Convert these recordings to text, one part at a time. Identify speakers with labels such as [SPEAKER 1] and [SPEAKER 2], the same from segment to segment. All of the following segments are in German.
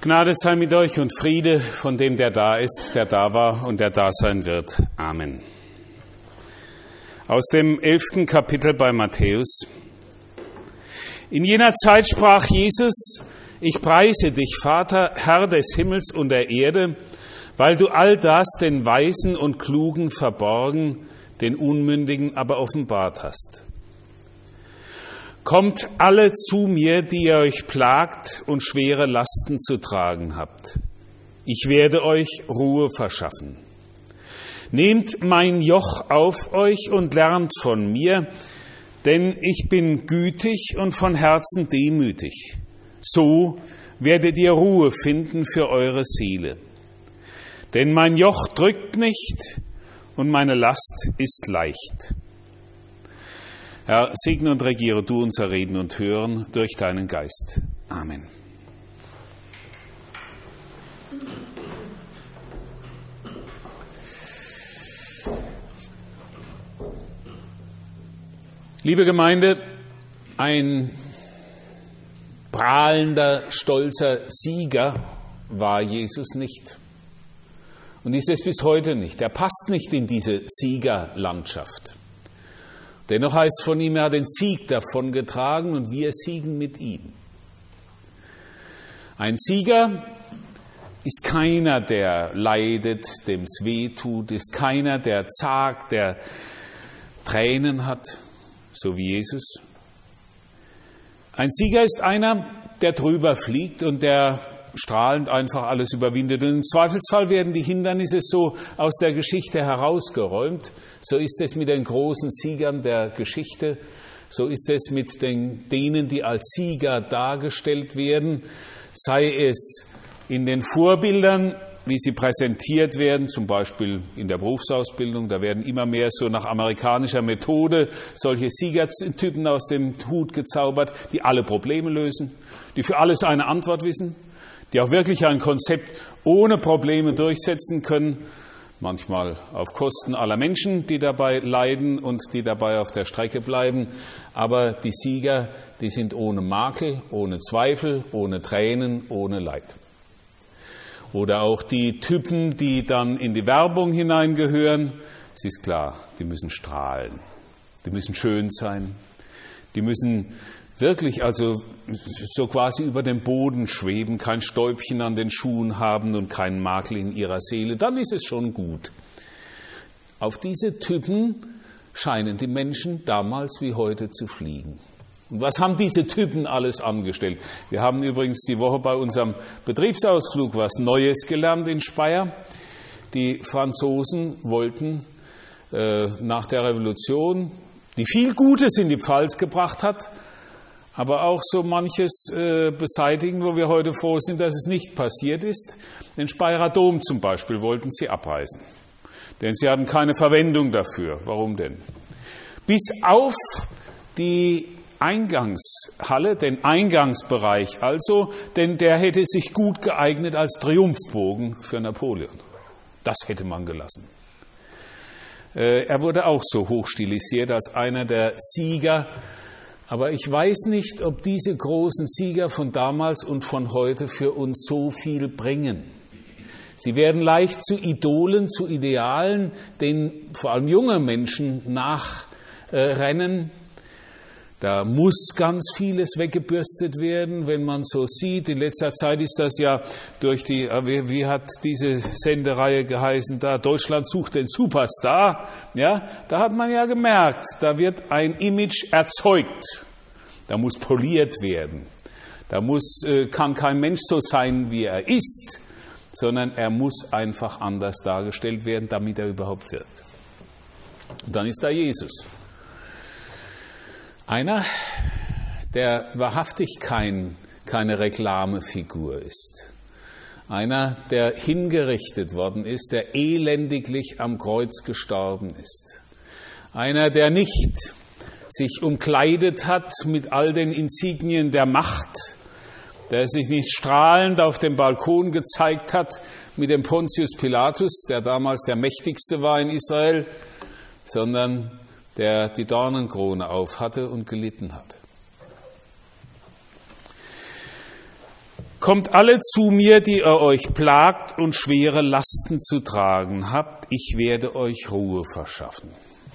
[SPEAKER 1] Gnade sei mit euch und Friede von dem, der da ist, der da war und der da sein wird. Amen. Aus dem 11. Kapitel bei Matthäus. In jener Zeit sprach Jesus: Ich preise dich, Vater, Herr des Himmels und der Erde, weil du all das den Weisen und Klugen verborgen, den Unmündigen aber offenbart hast. Kommt alle zu mir, die ihr euch plagt und schwere Lasten zu tragen habt. Ich werde euch Ruhe verschaffen. Nehmt mein Joch auf euch und lernt von mir, denn ich bin gütig und von Herzen demütig. So werdet ihr Ruhe finden für eure Seele. Denn mein Joch drückt nicht und meine Last ist leicht. Herr, segne und regiere du unser Reden und Hören durch deinen Geist. Amen. Liebe Gemeinde, ein prahlender, stolzer Sieger war Jesus nicht. Und ist es bis heute nicht. Er passt nicht in diese Siegerlandschaft. Dennoch heißt von ihm, er hat den Sieg davongetragen und wir siegen mit ihm. Ein Sieger ist keiner, der leidet, dem es weh tut, ist keiner, der zagt, der Tränen hat, so wie Jesus. Ein Sieger ist einer, der drüber fliegt und der strahlend einfach alles überwindet. Und im Zweifelsfall werden die Hindernisse so aus der Geschichte herausgeräumt. So ist es mit den großen Siegern der Geschichte. So ist es mit denen, die als Sieger dargestellt werden. Sei es in den Vorbildern, wie sie präsentiert werden, zum Beispiel in der Berufsausbildung. Da werden immer mehr so nach amerikanischer Methode solche Siegertypen aus dem Hut gezaubert, die alle Probleme lösen, die für alles eine Antwort wissen, die auch wirklich ein Konzept ohne Probleme durchsetzen können, manchmal auf Kosten aller Menschen, die dabei leiden und die dabei auf der Strecke bleiben. Aber die Sieger, die sind ohne Makel, ohne Zweifel, ohne Tränen, ohne Leid. Oder auch die Typen, die dann in die Werbung hineingehören. Es ist klar, die müssen strahlen, die müssen schön sein, die müssen wirklich also so quasi über dem Boden schweben, kein Stäubchen an den Schuhen haben und keinen Makel in ihrer Seele, dann ist es schon gut. Auf diese Typen scheinen die Menschen damals wie heute zu fliegen. Und was haben diese Typen alles angestellt? Wir haben übrigens die Woche bei unserem Betriebsausflug was Neues gelernt in Speyer. Die Franzosen wollten nach der Revolution, die viel Gutes in die Pfalz gebracht hat, aber auch so manches beseitigen, wo wir heute froh sind, dass es nicht passiert ist. Den Speyerer Dom zum Beispiel wollten sie abreißen, denn sie hatten keine Verwendung dafür. Warum denn? Bis auf die Eingangshalle, den Eingangsbereich also, denn der hätte sich gut geeignet als Triumphbogen für Napoleon. Das hätte man gelassen. Er wurde auch so hochstilisiert als einer der Sieger. Aber ich weiß nicht, ob diese großen Sieger von damals und von heute für uns so viel bringen. Sie werden leicht zu Idolen, zu Idealen, denen vor allem junge Menschen nachrennen. Da muss ganz vieles weggebürstet werden, wenn man so sieht. In letzter Zeit ist das ja durch die, wie hat diese Sendereihe geheißen da, Deutschland sucht den Superstar. Ja, da hat man ja gemerkt, da wird ein Image erzeugt. Da muss poliert werden. Da kann kein Mensch so sein, wie er ist, sondern er muss einfach anders dargestellt werden, damit er überhaupt wirkt. Und dann ist da Jesus. Einer, der wahrhaftig keine Reklamefigur ist. Einer, der hingerichtet worden ist, der elendiglich am Kreuz gestorben ist. Einer, der nicht sich umkleidet hat mit all den Insignien der Macht, der sich nicht strahlend auf dem Balkon gezeigt hat mit dem Pontius Pilatus, der damals der mächtigste war in Israel, sondern der die Dornenkrone auf hatte und gelitten hat. Kommt alle zu mir, die ihr euch plagt und schwere Lasten zu tragen habt, ich werde euch Ruhe verschaffen.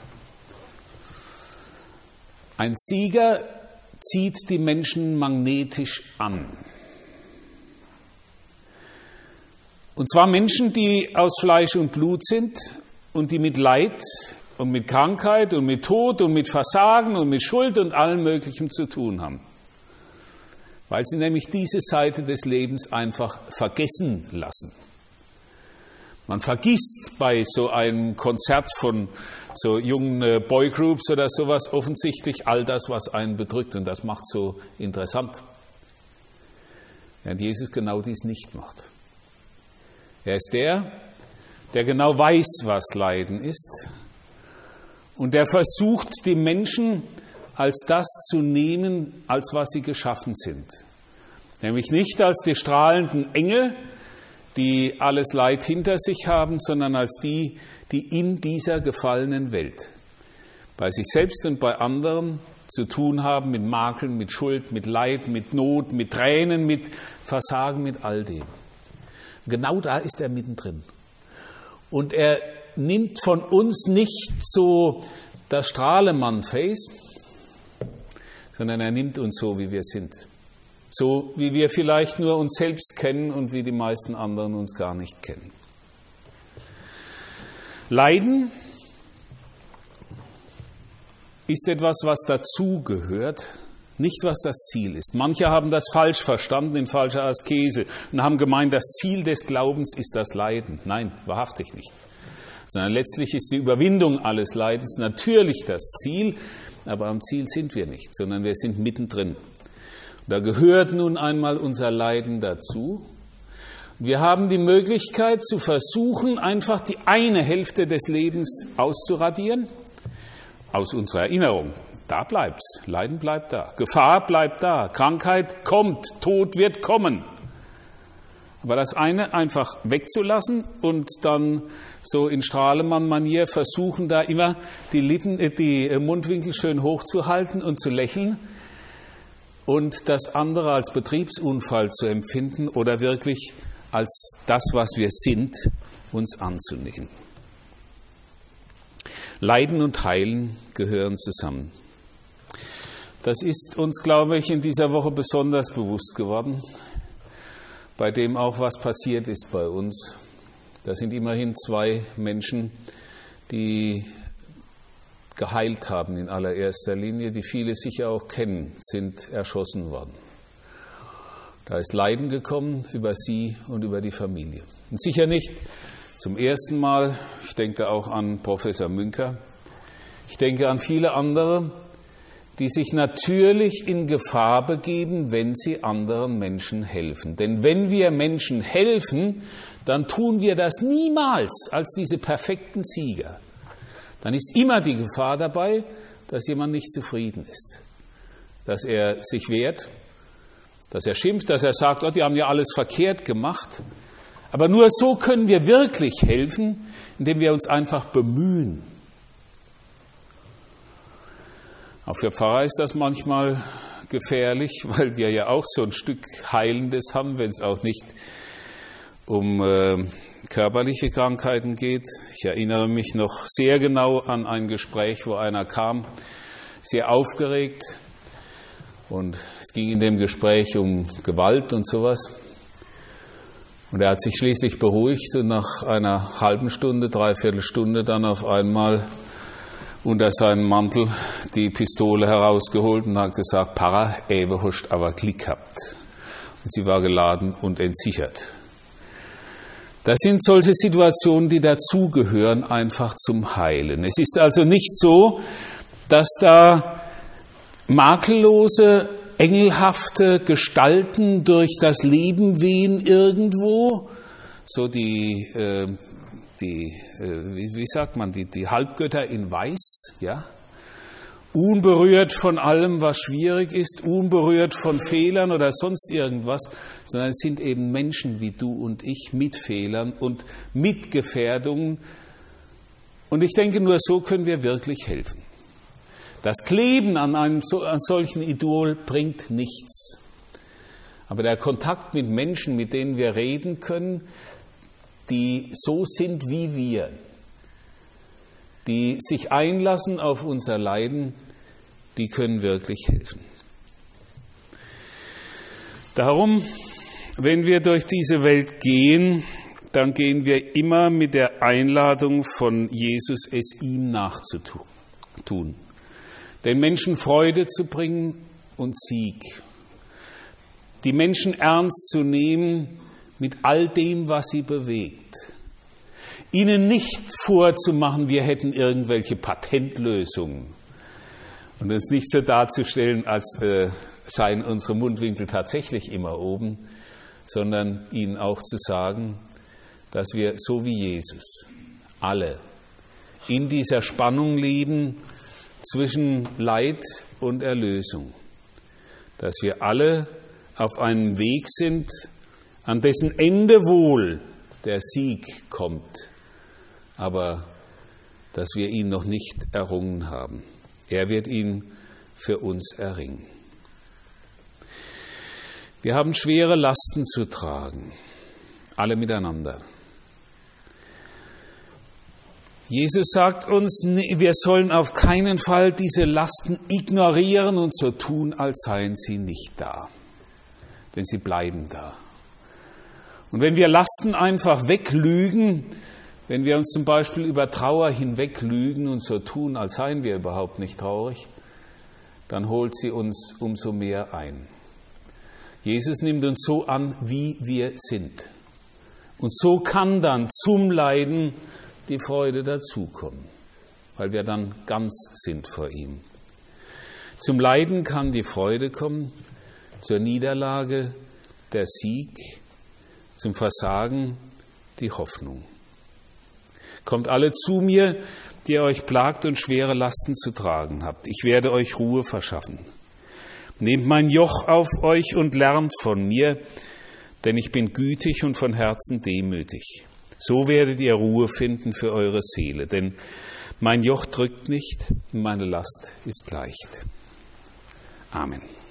[SPEAKER 1] Ein Sieger zieht die Menschen magnetisch an. Und zwar Menschen, die aus Fleisch und Blut sind und die mit Leid und mit Krankheit und mit Tod und mit Versagen und mit Schuld und allem Möglichen zu tun haben. Weil sie nämlich diese Seite des Lebens einfach vergessen lassen. Man vergisst bei so einem Konzert von so jungen Boygroups oder sowas offensichtlich all das, was einen bedrückt. Und das macht so interessant. Während Jesus genau dies nicht macht. Er ist der genau weiß, was Leiden ist. Und der versucht, die Menschen als das zu nehmen, als was sie geschaffen sind. Nämlich nicht als die strahlenden Engel, die alles Leid hinter sich haben, sondern als die in dieser gefallenen Welt bei sich selbst und bei anderen zu tun haben mit Makeln, mit Schuld, mit Leid, mit Not, mit Tränen, mit Versagen, mit all dem. Genau da ist er mittendrin. Und er nimmt von uns nicht so das Strahlemann-Face, sondern er nimmt uns so, wie wir sind. So, wie wir vielleicht nur uns selbst kennen und wie die meisten anderen uns gar nicht kennen. Leiden ist etwas, was dazugehört, nicht was das Ziel ist. Manche haben das falsch verstanden in falscher Askese und haben gemeint, das Ziel des Glaubens ist das Leiden. Nein, wahrhaftig nicht. Sondern letztlich ist die Überwindung alles Leidens natürlich das Ziel, aber am Ziel sind wir nicht, sondern wir sind mittendrin. Da gehört nun einmal unser Leiden dazu. Wir haben die Möglichkeit zu versuchen, einfach die eine Hälfte des Lebens auszuradieren, aus unserer Erinnerung. Da bleibt's, Leiden bleibt da, Gefahr bleibt da, Krankheit kommt, Tod wird kommen. Aber das eine einfach wegzulassen und dann so in Strahlemann-Manier versuchen, da immer die Mundwinkel schön hochzuhalten und zu lächeln und das andere als Betriebsunfall zu empfinden oder wirklich als das, was wir sind, uns anzunehmen. Leiden und Heilen gehören zusammen. Das ist uns, glaube ich, in dieser Woche besonders bewusst geworden, bei dem auch was passiert ist bei uns. Da sind immerhin 2 Menschen, die geheilt haben in allererster Linie, die viele sicher auch kennen, sind erschossen worden. Da ist Leiden gekommen über sie und über die Familie. Und sicher nicht zum ersten Mal, ich denke auch an Professor Münker, ich denke an viele andere, die sich natürlich in Gefahr begeben, wenn sie anderen Menschen helfen. Denn wenn wir Menschen helfen, dann tun wir das niemals als diese perfekten Sieger. Dann ist immer die Gefahr dabei, dass jemand nicht zufrieden ist, dass er sich wehrt, dass er schimpft, dass er sagt, oh, die haben ja alles verkehrt gemacht. Aber nur so können wir wirklich helfen, indem wir uns einfach bemühen. Auch für Pfarrer ist das manchmal gefährlich, weil wir ja auch so ein Stück Heilendes haben, wenn es auch nicht um körperliche Krankheiten geht. Ich erinnere mich noch sehr genau an ein Gespräch, wo einer kam, sehr aufgeregt. Und es ging in dem Gespräch um Gewalt und sowas. Und er hat sich schließlich beruhigt und nach einer halben Stunde, 3/4 Stunde dann auf einmal unter seinen Mantel die Pistole herausgeholt und hat gesagt, Pfarrer, Ewe hast aber Glück gehabt. Und sie war geladen und entsichert. Das sind solche Situationen, die dazugehören, einfach zum Heilen. Es ist also nicht so, dass da makellose, engelhafte Gestalten durch das Leben wehen irgendwo, so die Halbgötter in Weiß, ja, unberührt von allem, was schwierig ist, unberührt von Fehlern oder sonst irgendwas, sondern es sind eben Menschen wie du und ich mit Fehlern und mit Gefährdungen. Und ich denke, nur so können wir wirklich helfen. Das Kleben an einem solchen Idol bringt nichts. Aber der Kontakt mit Menschen, mit denen wir reden können, die so sind wie wir, die sich einlassen auf unser Leiden, die können wirklich helfen. Darum, wenn wir durch diese Welt gehen, dann gehen wir immer mit der Einladung von Jesus, es ihm nachzutun. Den Menschen Freude zu bringen und Sieg. Die Menschen ernst zu nehmen mit all dem, was sie bewegt. Ihnen nicht vorzumachen, wir hätten irgendwelche Patentlösungen. Und uns nicht so darzustellen, als seien unsere Mundwinkel tatsächlich immer oben, sondern ihnen auch zu sagen, dass wir so wie Jesus alle in dieser Spannung leben zwischen Leid und Erlösung. Dass wir alle auf einem Weg sind, an dessen Ende wohl der Sieg kommt, aber dass wir ihn noch nicht errungen haben. Er wird ihn für uns erringen. Wir haben schwere Lasten zu tragen, alle miteinander. Jesus sagt uns, wir sollen auf keinen Fall diese Lasten ignorieren und so tun, als seien sie nicht da. Denn sie bleiben da. Und wenn wir Lasten einfach weglügen, wenn wir uns zum Beispiel über Trauer hinweglügen und so tun, als seien wir überhaupt nicht traurig, dann holt sie uns umso mehr ein. Jesus nimmt uns so an, wie wir sind. Und so kann dann zum Leiden die Freude dazukommen, weil wir dann ganz sind vor ihm. Zum Leiden kann die Freude kommen, zur Niederlage der Sieg, zum Versagen die Hoffnung. Kommt alle zu mir, die ihr euch plagt und schwere Lasten zu tragen habt. Ich werde euch Ruhe verschaffen. Nehmt mein Joch auf euch und lernt von mir, denn ich bin gütig und von Herzen demütig. So werdet ihr Ruhe finden für eure Seele, denn mein Joch drückt nicht und meine Last ist leicht. Amen.